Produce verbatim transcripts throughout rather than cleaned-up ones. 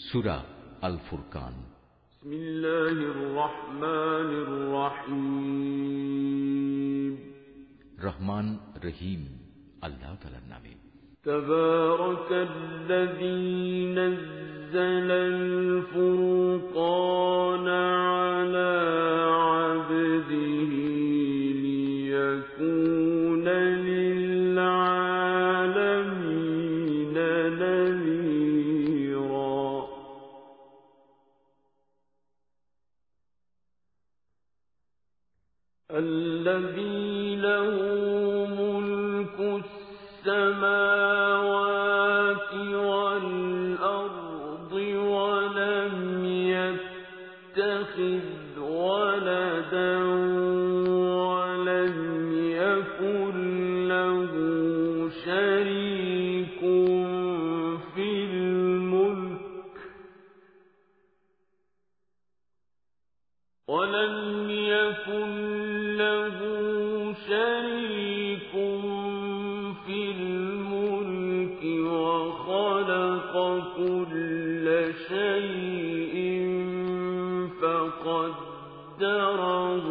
সূরা আল ফুরকান। বিসমিল্লাহির রহমানির রহিম। রহমান রহিম আল্লাহ তাআলার নামে। তাবারাকাল্লাযী নাযালাল ফুরকানা আলা আবদিহি লিয়াকুনা লিল আলামিনা নাযীরা। الذي له ملك السماوات والأرض ولم يتخذ ولدا ولم يكن له شريك في الملك ولم يكن له شريك في الملك وخلق كل شيء فقدره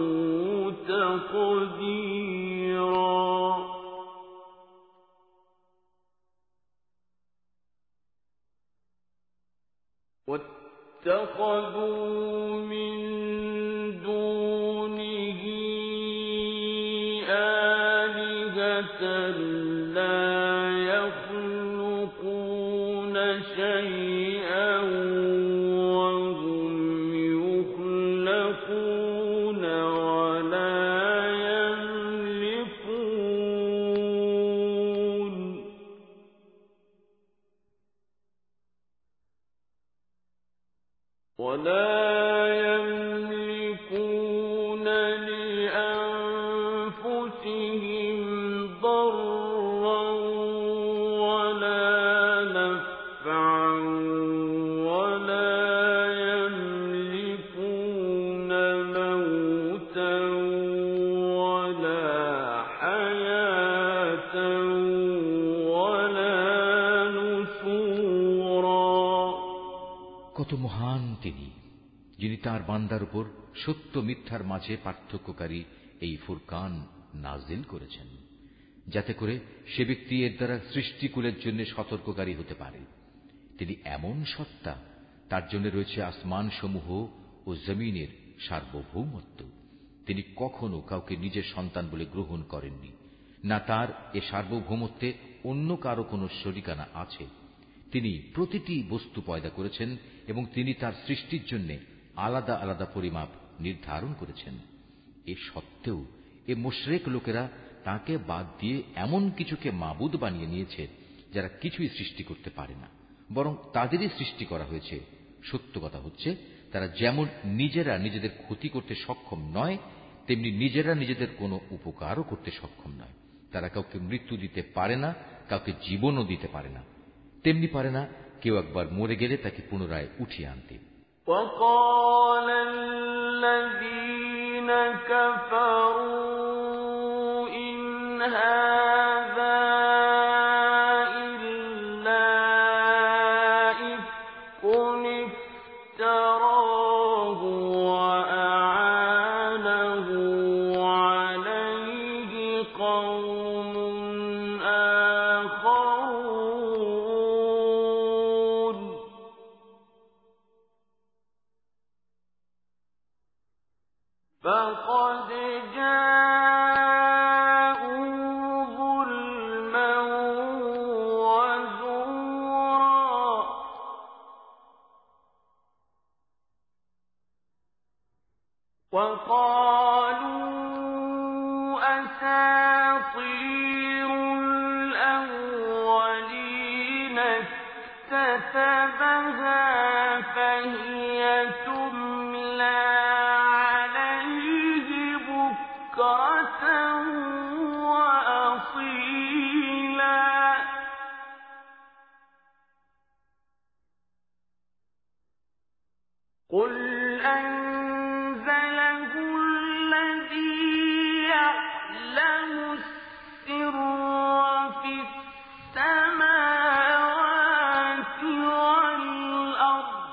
تقديرا. واتخذوا من دونه آلهة لا يخلقون شيئا وهم يخلقون ولا يملكون ولا يملكون لأنفسهم ضرا ولا نفعا ولا يملكون موتا ولا حياة ولا نشورا. কত মহান তিনি, যিনি তাঁর বান্দার উপর সত্য মিথ্যার মাঝে পার্থক্যকারী এই ফুরকান নাজিল করেছেন, যাতে করে সে ব্যক্তি এর দ্বারা সৃষ্টিকুলের জন্য সতর্ককারী হতে পারে। তিনি এমন সত্তা, তার জন্য রয়েছে আসমান সমূহ ও জমিনের সার্বভৌমত্ব। তিনি কখনো কাউকে নিজের সন্তান বলে গ্রহণ করেননি, না তার এ সার্বভৌমত্বে অন্য কারো কোনো শরিকানা আছে। তিনি প্রতিটি বস্তু পয়দা করেছেন এবং তিনি তার সৃষ্টির জন্য আলাদা আলাদা পরিমাপ নির্ধারণ করেছেন। এ সত্ত্বেও এ মুশরিক লোকেরা তাকে বাদ দিয়ে এমন কিছুকে মাবুদ বানিয়ে নিয়েছে যারা কিছুই সৃষ্টি করতে পারে না, বরং তাদেরই সৃষ্টি করা হয়েছে। সত্য কথা হচ্ছে, তারা যেমন নিজেরা নিজেদের ক্ষতি করতে সক্ষম নয়, তেমনি নিজেরা নিজেদের কোনো উপকারও করতে সক্ষম নয়। তারা কাউকে মৃত্যু দিতে পারে না, কাউকে জীবনও দিতে পারে না, তেমনি পারে না কেউ একবার মরে গেলে তাকে পুনরায় উঠিয়ে আনতে। وقال الذين كفروا إن هذا إلا إفك افتراه وأعانه عليه قوم آخرون فقد جاءوا ظلما وزورا وقالوا أساطير الأولين اكتتبها فهي تملى عليه بكرة وأصيلا. قل أنزله الذي يعلم السر في السماوات والأرض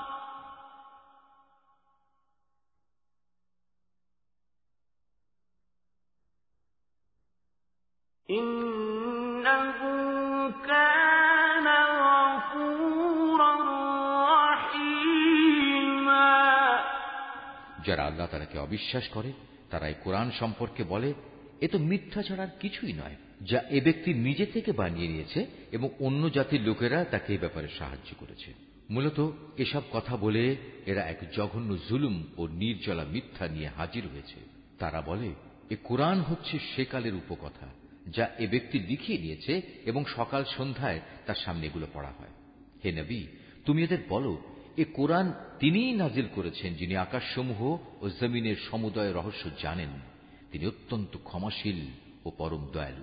যারা আল্লাহ তাআলাকে অবিশ্বাস করে তারা এই কোরআন সম্পর্কে বলে, এ তো মিথ্যা ছাড়া আর কিছুই নয়, যা এ ব্যক্তি নিজে থেকে বানিয়ে নিয়েছে এবং অন্য জাতির লোকেরা তাকে এ ব্যাপারে সাহায্য করেছে। মূলত এসব কথা বলে এরা এক জঘন্য জুলুম ও নির্জলা মিথ্যা নিয়ে হাজির হয়েছে। তারা বলে, এ কোরআন হচ্ছে সেকালের উপকথা, যা এ ব্যক্তি লিখিয়ে নিয়েছে এবং সকাল সন্ধ্যায় তার সামনে এগুলো পড়া হয়। হে নবী, তুমি এদের বলো, এ কোরআন তিনিই নাজিল করেছেন, যিনি আকাশসমূহ ও জমিনের সমুদয় রহস্য জানেন। তিনি অত্যন্ত ক্ষমাশীল ও পরম দয়ালু।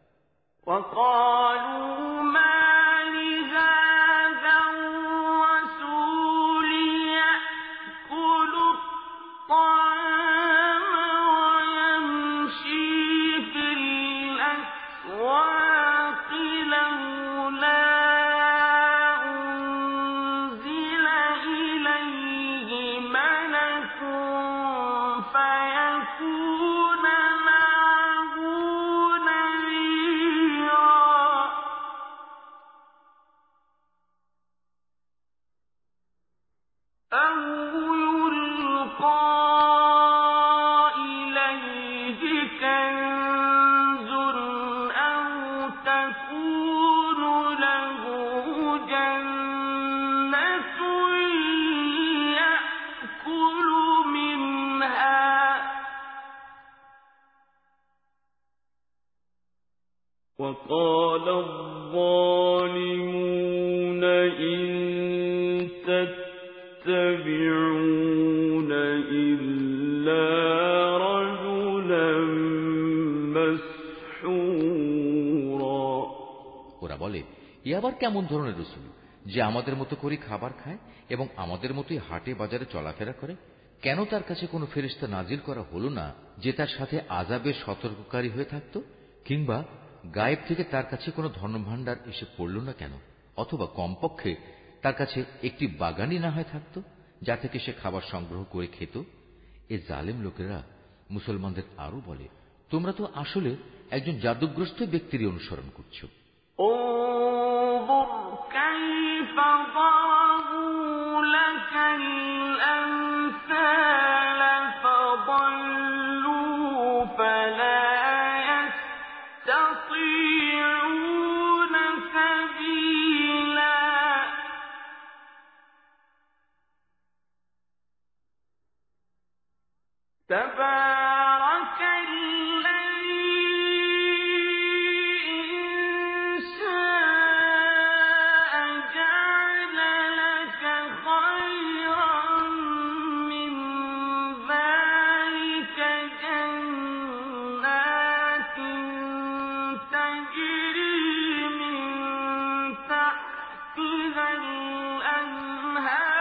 وقال الظالمون إن تتبعون إلا رجلا مسحورا। ওরা বলে, এ আবার কেমন ধরনের রাসূল যে আমাদের মতো করে খাবার খায় এবং আমাদের মতোই হাটে বাজারে চলাফেরা করে? কেন তার কাছে কোনো ফেরেশতা নাজিল করা হলো না যে তার সাথে আযাবের সতর্ককারী হয়ে থাকত? কিংবা গায়েব থেকে তার কাছে কোনো ধনভাণ্ডার এসে পড়ল না কেন? অথবা কমপক্ষে তার কাছে একটি বাগানই না হয় থাকত, যা থেকে সে খাবার সংগ্রহ করে খেত। এ জালেম লোকেরা মুসলমানদের আরো বলে, তোমরা তো আসলে একজন জাদুগ্রস্ত ব্যক্তিরই অনুসরণ করছো। تبارك الذي إن شاء جعل لك خيرا من ذلك جنات تجري من تحتها الأنهار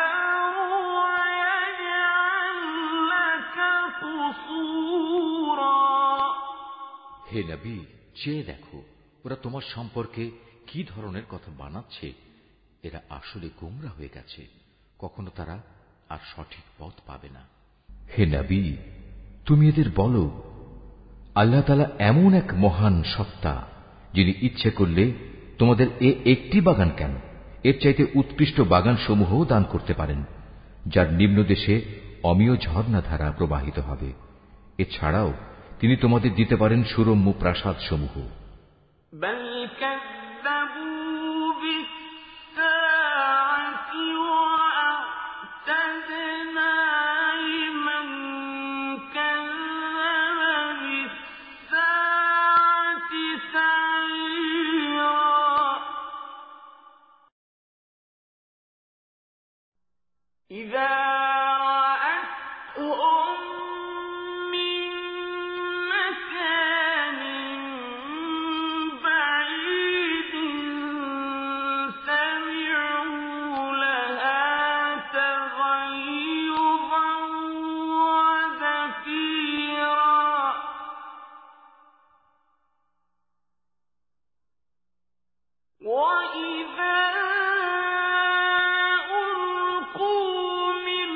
হে নবী, চেয়ে দেখো ওরা তোমার সম্পর্কে কি ধরনের কথা বানাচ্ছে। এরা আসলে গোমরা হয়ে গেছে, কখনো তারা আর সঠিক পথ পাবে না। হে নবী, তুমি এদের বলো, আল্লাহ তাআলা এমন এক মহান সত্তা, যিনি ইচ্ছে করলে তোমাদের এ একটি বাগান কেন, এর চাইতে উৎকৃষ্ট বাগান সমূহ দান করতে পারেন, যার নিম্নদেশে অমীয় ঝর্ণাধারা প্রবাহিত হবে। এছাড়াও তিনি তোমাদের দিতে পারেন সুরম্য প্রাসাদ সমূহ। إذا رأتهم من مكان بعيد سمعوا لها تغيظا وزفيرا وإذا ألقوا من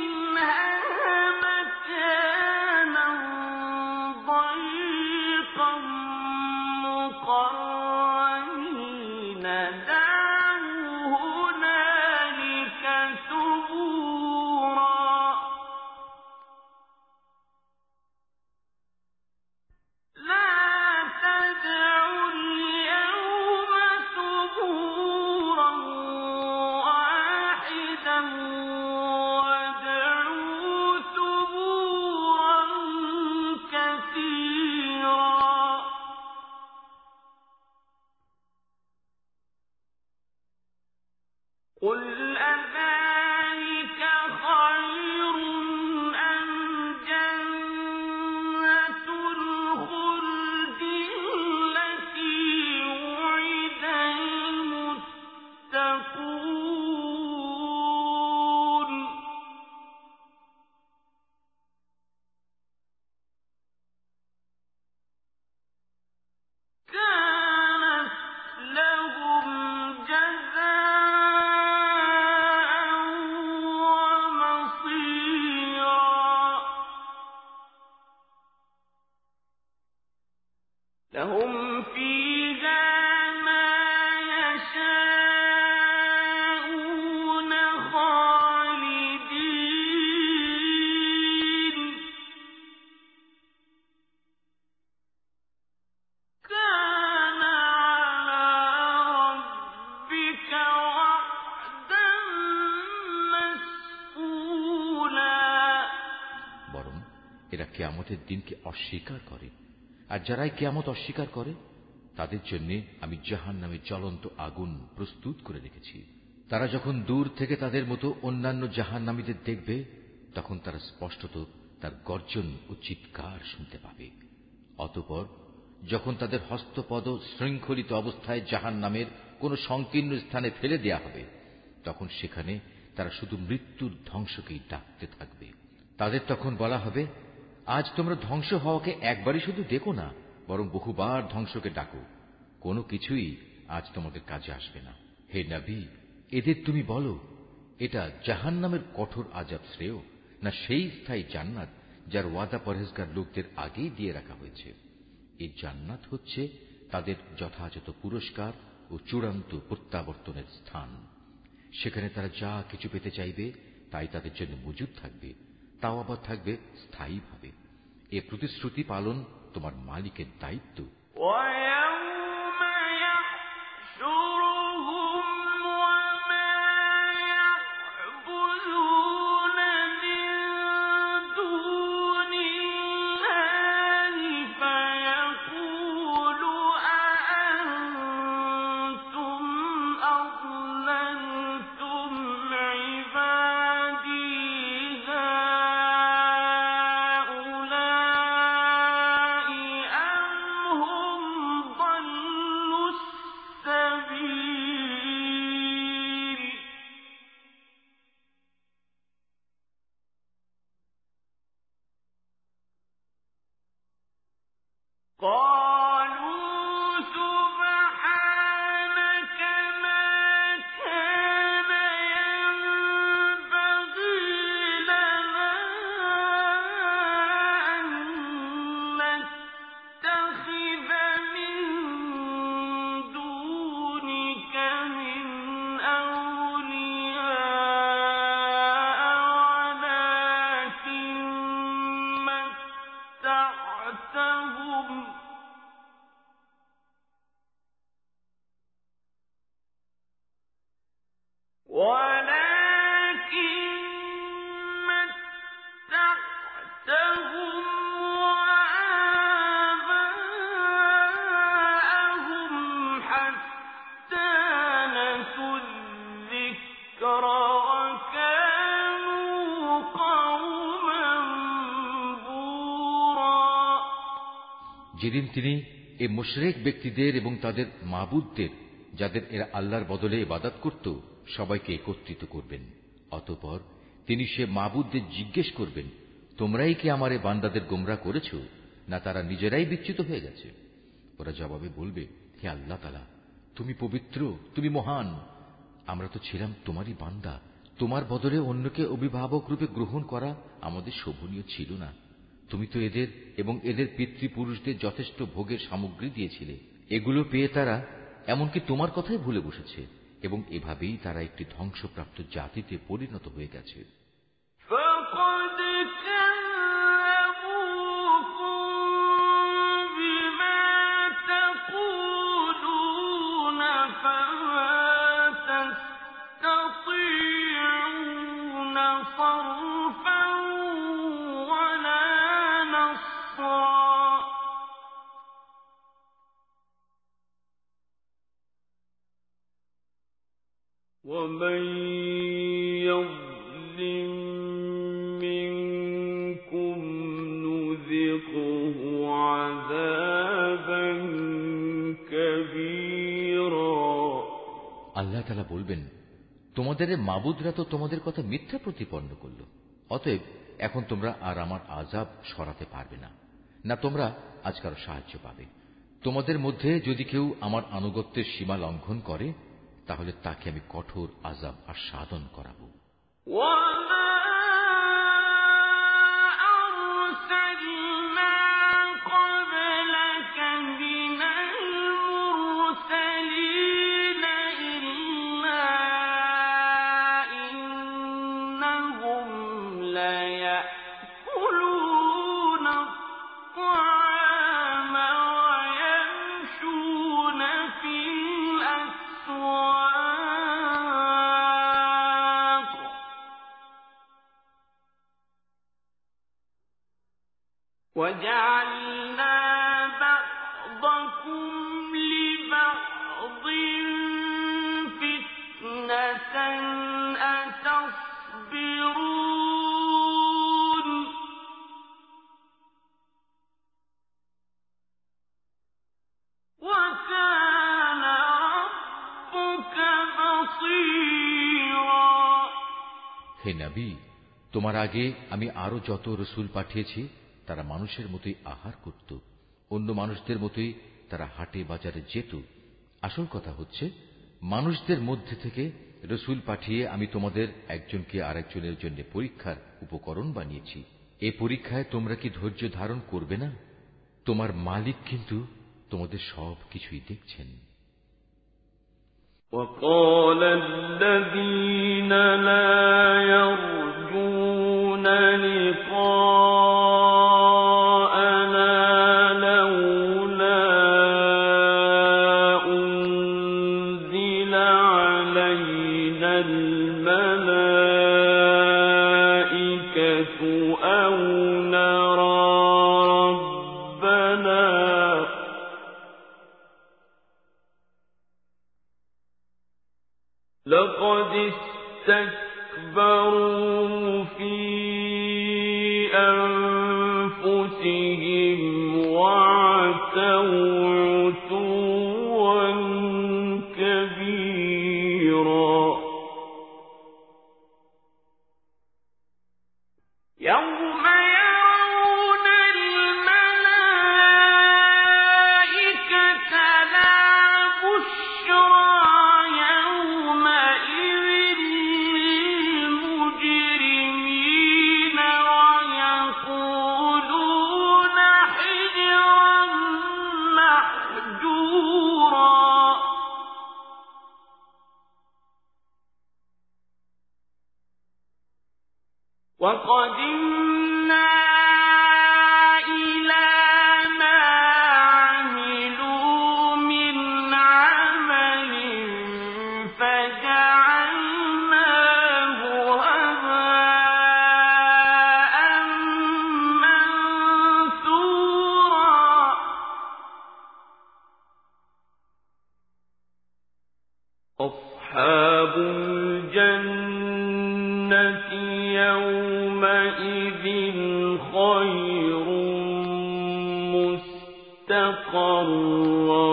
এরা কিয়ামতের দিনকে অস্বীকার করে, আর যারাই কিয়ামত অস্বীকার করে তাদের জন্য আমি জাহান্নামের জ্বলন্ত আগুন প্রস্তুত করে রেখেছি। তারা যখন দূর থেকে তাদের মতো অন্যান্য জাহান্নামীদের দেখবে, তখন তারা স্পষ্টত তার গর্জন ও চিৎকার শুনতে পাবে। অতঃপর যখন তাদের হস্তপদ শৃঙ্খলিত অবস্থায় জাহান্নামের কোন সংকীর্ণ স্থানে ফেলে দেয়া হবে, তখন সেখানে তারা শুধু মৃত্যুর ধ্বংসকেই ডাকতে থাকবে। তাদের তখন বলা হবে, আজ তোমরা ধ্বংস হওয়াকে একবারই শুধু দেখো না, বরং বহুবার ধ্বংসকে ডাকো। কোনো কিছুই আজ তোমাদের কাজে আসবে না। হে নবী, এদের তুমি বলো, এটা জাহান্নামের কঠোর আযাব শ্রেয়, না সেই স্থায়ী জান্নাত যার ওয়াদা পরহেজগার লোকদের আগেই দিয়ে রাখা হয়েছে। এই জান্নাত হচ্ছে তাদের যথাযথ পুরস্কার ও চূড়ান্ত প্রত্যাবর্তনের স্থান। সেখানে তারা যা কিছু পেতে চাইবে তাই তাদের জন্য মজুদ থাকবে, তাও আবার থাকবে স্থায়ীভাবে। এ প্রতিশ্রুতি পালন তোমার মালিকের দায়িত্ব। যেদিন তিনি এ মুশরিক ব্যক্তিদের এবং তাদের মাবুদদের, যাদের এরা আল্লাহর বদলে ইবাদত করত, সবাইকে একত্রিত করবেন। অতঃপর তিনি সে মাবুদদের জিজ্ঞেস করবেন, তোমরাই কি আমার এ বান্দাদের গোমরাহ করেছ, না তারা নিজেরাই বিচ্যুত হয়ে গেছে? ওরা জবাবে বলবে, হে আল্লাহ তাআলা, তুমি পবিত্র, তুমি মহান। আমরা তো ছিলাম তোমারই বান্দা, তোমার বদলে অন্যকে অভিভাবক রূপে গ্রহণ করা আমাদের শোভনীয় ছিল না। তুমি তো এদের এবং এদের পিতৃপুরুষদের যথেষ্ট ভোগের সামগ্রী দিয়েছিলে। এগুলো পেয়ে তারা এমনকি তোমার কথাই ভুলে বসেছে, এবং এভাবেই তারা একটি ধ্বংসপ্রাপ্ত জাতিতে পরিণত হয়ে গেছে। ومن তাআলা বলবেন, তোমাদের মাবুদরা তো তোমাদের কথা মিথ্যা প্রতিপন্ন করল, অতএব এখন তোমরা আর আমার আযাব সরাতে পারবে না, না তোমরা আজ কারো সাহায্য পাবে। তোমাদের মধ্যে যদি কেউ আমার আনুগত্যের সীমা লঙ্ঘন করে, তাহলে তাকে আমি কঠোর আযাব আস্বাদন করাবো। وَجَعَلْنَا بَعْضَكُمْ لِبَعْضٍ فِتْنَةً أَتَصْبِرُونَ وَكَانَ رَبُّكَ بَصِيرًا। হে নবী, তোমার আগে আমি আরো যত রাসূল পাঠিয়েছি তারা মানুষের মতোই আহার করত, অন্য মানুষদের মতোই তারা হাটে বাজারে যেত। আসল কথা হচ্ছে, মানুষদের মধ্যে থেকে রাসূল পাঠিয়ে আমি তোমাদের একজনকে আরেকজনের জন্য পরীক্ষার উপকরণ বানিয়েছি। এ পরীক্ষায় তোমরা কি ধৈর্য ধারণ করবে না? তোমার মালিক কিন্তু তোমাদের সব কিছুই দেখছেন। وقال الذين لا يرجون لقاءنا لولا أنزل علينا الملائكة أو نرى ربنا لقد استكبروا في أنفسهم وعتوا عتوا كبيرا يوم يرون الملائكة لا بشرى وَقَدِمْنَا إِلَى مَا عَمِلُوا مِنْ عَمَلٍ فَجَعَلْنَاهُ هَبَاءً مَنثُورًا أَصْحَابُ الْجَنَّةِ يَوْمَئِذٍ خَيْرٌ مُسْتَقَرًّا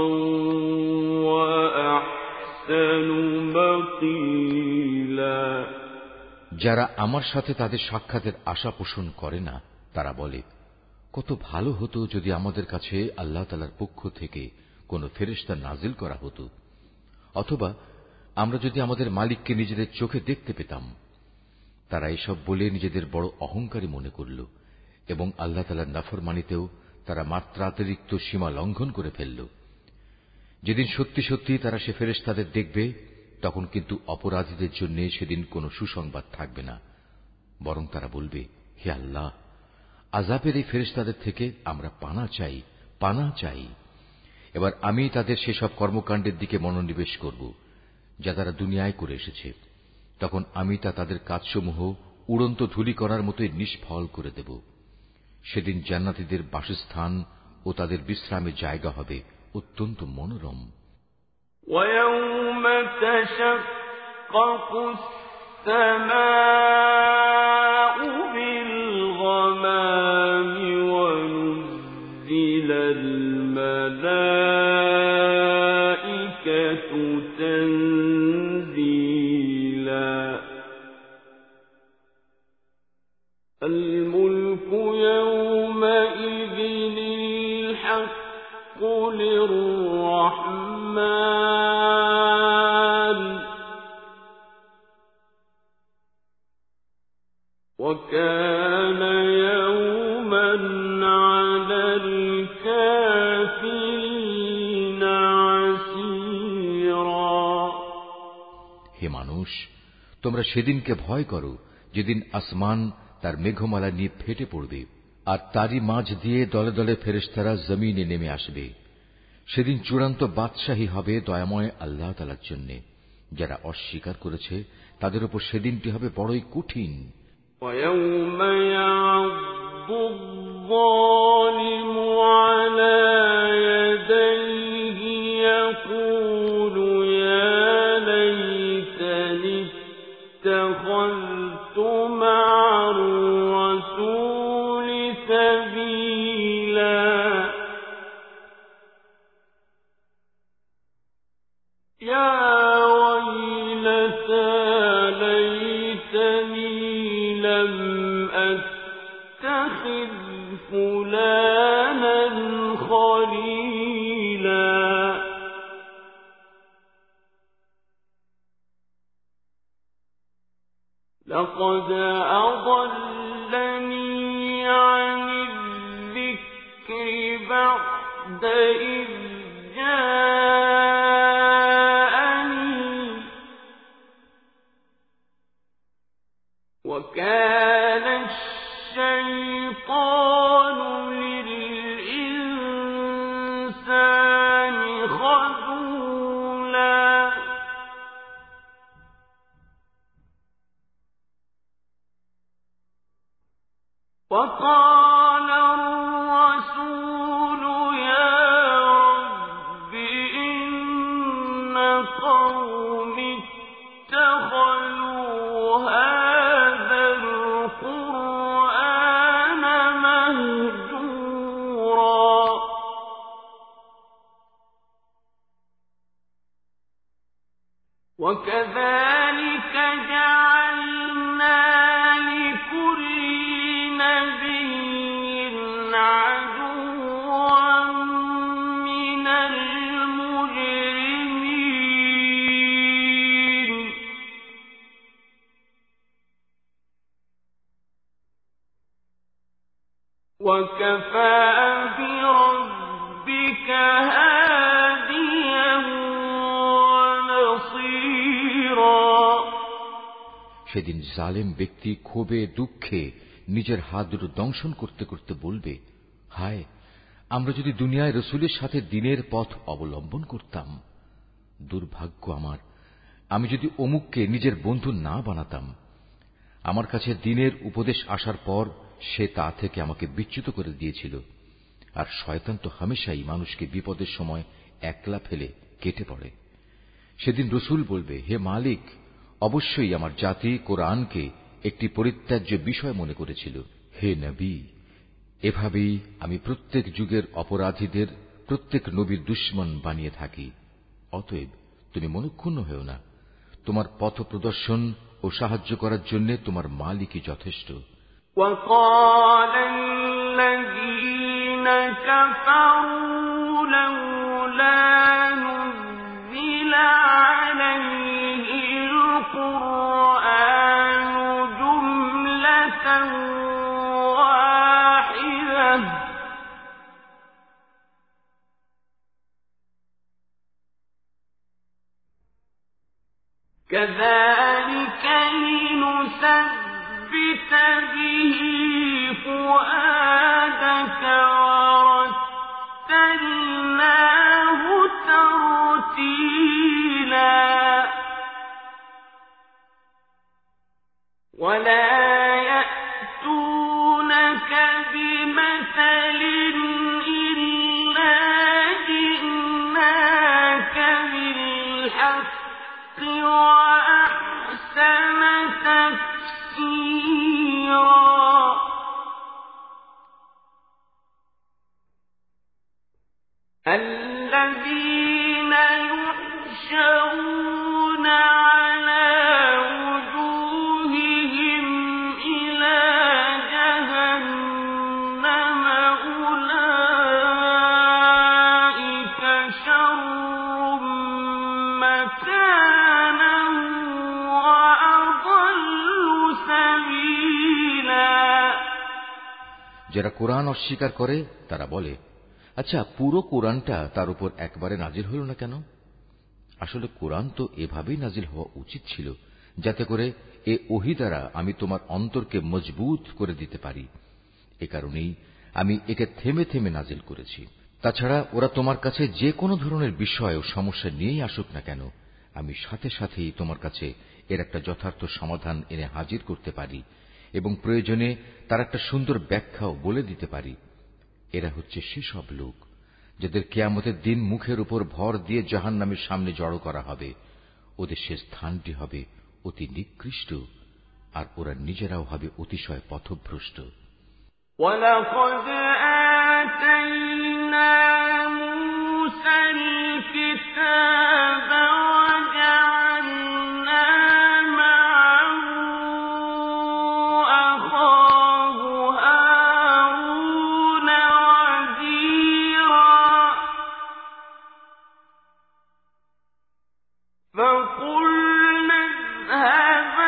وَأَحْسَنُ مَقِيلًا। যারা আমার সাথে তাদের সাক্ষাতের আশা পোষণ করে না, তারা বলে, কত ভালো হতো যদি আমাদের কাছে আল্লাহ তাআলার পক্ষ থেকে কোনো ফেরেশতা নাজিল করা হতো, অথবা আমরা যদি আমাদের মালিককে নিজেদের চোখে দেখতে পেতাম। তারা এসব বলে নিজেদের বড় অহংকারী মনে করল এবং আল্লাহ তাআলার নাফরমানিতেও তারা মাত্রাতিরিক্ত সীমা লঙ্ঘন করে ফেলল। যেদিন সত্যি সত্যি তারা সে ফেরেশতাদের দেখবে, তখন কিন্তু অপরাধীদের জন্য সেদিন কোনো সুসংবাদ থাকবে না, বরং তারা বলবে, হে আল্লাহ, আযাবের এই ফেরেশতাদের থেকে আমরা পানা চাই, পানা চাই। এবার আমি তাদের সেসব কর্মকাণ্ডের দিকে মনোনিবেশ করব যা তারা দুনিয়ায় করে এসেছে। তখন আমি তা তাদের কাজসমূহ উড়ন্ত ধূলি করার মতোই নিষ্ফল করে দেব। সেদিন জান্নাতীদের বাসস্থান ও তাদের বিশ্রামের জায়গা হবে অত্যন্ত মনোরম। وَيَوْمَ تَشَقَّقُ السَّمَاءُ بِالْغَمَامِ وَنُزِّلَ الْمَلَائِكَةُ تَنزِيلًا وكان يوما على الكافرين عسيرا হে মানুষ, তোমরা সেদিনকে ভয় করো যেদিন আসমান তার মেঘমালা নিয়ে ফেটে পড়বে আর তারই মাঝ দিয়ে দলে দলে ফেরেশতারা জমিনে নেমে আসবে। সেদিন চূড়ান্ত বাদশাহী হবে দয়াময় আল্লাহ তাআলার জন্য। যারা অস্বীকার করেছে তাদের উপর সেদিনটি হবে বড়ই কঠিন। وَيَوْمَ يَعَضُّ الظَّالِمُ عَلَى يَدَيْهِ يَقُولُ يَا لَيْتَنِي اتَّخَذْتُ مَعَ الرَّسُولِ سَبِيلًا يَا وَيْلَتَى لَيْتَنِي لَمْ أَتَّخِذْ فُلَانًا خَلِيلًا لَقَدْ أَضَلَّنِي عَنِ الذِّكْرِ بَعْدَ إِذْ جَاءَنِي وَكَانَ الشَّيْطَانُ لِلْإِنسَانِ خَذُولًا وَقَالَ الرَّسُولُ يَا رَبِّ إِنَّ قَوْمِي اتَّخَذُوا هَٰذَا الْقُرْآنَ مَهْجُورًا وَكَذَٰلِكَ جَعَلْنَا لِكُلِّ نَبِيٍّ عَدُوًّا مِّنَ الْمُجْرِمِينَ وَكَفَىٰ بِرَبِّكَ هَادِيًا وَنَصِيرًا সেদিন জালেম ব্যক্তি ক্ষোভে দুঃখে নিজের হাত দুটো দংশন করতে করতে বলবে, হায়, আমরা যদি দুনিয়ায় রসুলের সাথে দ্বীনের পথ অবলম্বন করতাম। দুর্ভাগ্য আমার, আমি যদি অমুককে নিজের বন্ধু না বানাতাম। আমার কাছে দ্বীনের উপদেশ আসার পর সে তা থেকে আমাকে বিচ্যুত করে দিয়েছিল। আর শয়তান তো হামেশাই মানুষকে বিপদের সময় একলা ফেলে কেটে পড়ে। সেদিন রসুল বলবে, হে মালিক, অবশ্যই আমার জাতি কোরআনকে একটি পরিত্যাজ্য বিষয় মনে করেছিল। হে নবী, এভাবেই আমি প্রত্যেক যুগের অপরাধীদের প্রত্যেক নবীর দুশমন বানিয়ে থাকি। অতএব তুমি মনক্ষুণ্ণ হও না। তোমার পথ প্রদর্শন ও সাহায্য করার জন্য তোমার মালিকই যথেষ্ট। وَقَالَ الَّذِينَ كَفَرُوا لَوْلَا نُزِّلَ عَلَيْهِ الْقُرْآنُ جُمْلَةً وَاحِدَةً كَذَٰلِكَ لِنُثَبِّتَ بِهِ فُؤَادَكَ وَرَتَّلْنَاهُ تَرْتِيلًا وَلَا يَأْتُونَكَ بِمَثَلٍ إِلَّا جِئْنَاكَ بِالْحَقِّ وَأَحْسَنَ تَفْسِيرًا الَّذِينَ يُحْشَرُونَ عَلَىٰ وُجُوهِهِمْ যারা কোরআন অস্বীকার করে তারা বলে, আচ্ছা পুরো কোরআনটা তার উপর একবারে নাজিল হল না কেন? আসলে কোরআন তো এভাবেই নাজিল হওয়া উচিত ছিল, যাতে করে এ ওহী দ্বারা আমি তোমার অন্তরকে মজবুত করে দিতে পারি। এ কারণেই আমি একে থেমে থেমে নাজিল করেছি। তাছাড়া ওরা তোমার কাছে যে কোনো ধরনের বিষয় ও সমস্যা নিয়েই আসুক না কেন, আমি সাথে সাথেই তোমার কাছে এর একটা যথার্থ সমাধান এনে হাজির করতে পারি এবং প্রয়োজনে তার একটা সুন্দর ব্যাখ্যাও বলে দিতে পারি। এরা হচ্ছে সেসব লোক যাদের কিয়ামতের দিন মুখের উপর ভর দিয়ে জাহান্নামের সামনে জড়ো করা হবে। ওদের সে স্থানটি হবে অতি নিকৃষ্ট, আর ওরা নিজেরাও হবে অতিশয় পথভ্রষ্ট। وَلَقَدْ آتَيْنَا مُوسَى الْكِتَابَ وَجَعَلْنَا مَعَهُ أَخَاهُ هَارُونَ وَزِيرًا فَقُلْنَا اذْهَبَا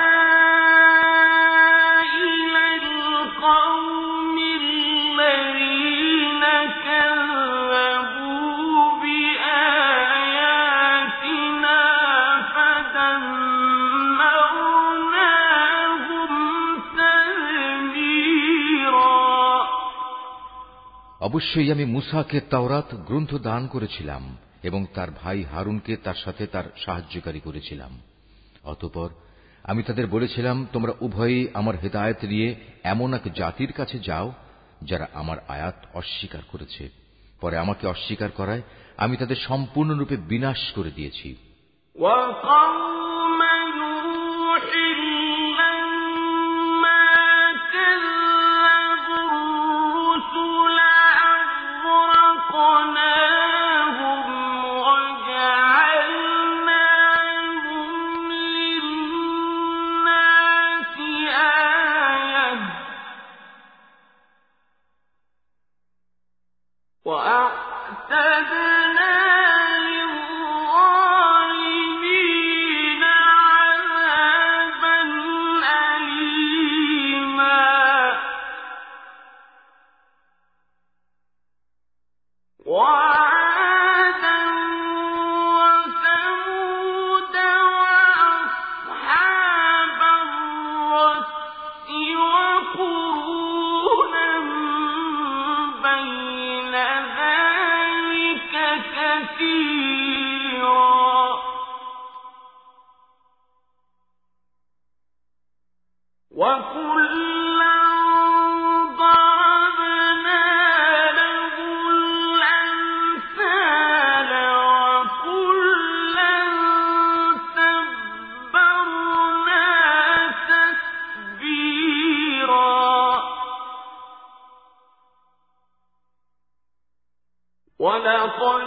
অবশ্যই আমি মূসাকে তাওরাত গ্রন্থ দান করেছিলাম এবং তার ভাই হারুনকে তার সাথে তার সাহায্যকারী করেছিলাম। অতঃপর আমি তাদের বলেছিলাম, তোমরা উভয়েই আমার হেদায়েত নিয়ে এমন এক জাতির কাছে যাও যারা আমার আয়াত অস্বীকার করেছে। পরে আমাকে অস্বীকার করায় আমি তাদের সম্পূর্ণরূপে বিনাশ করে দিয়েছি। وَلَقَدْ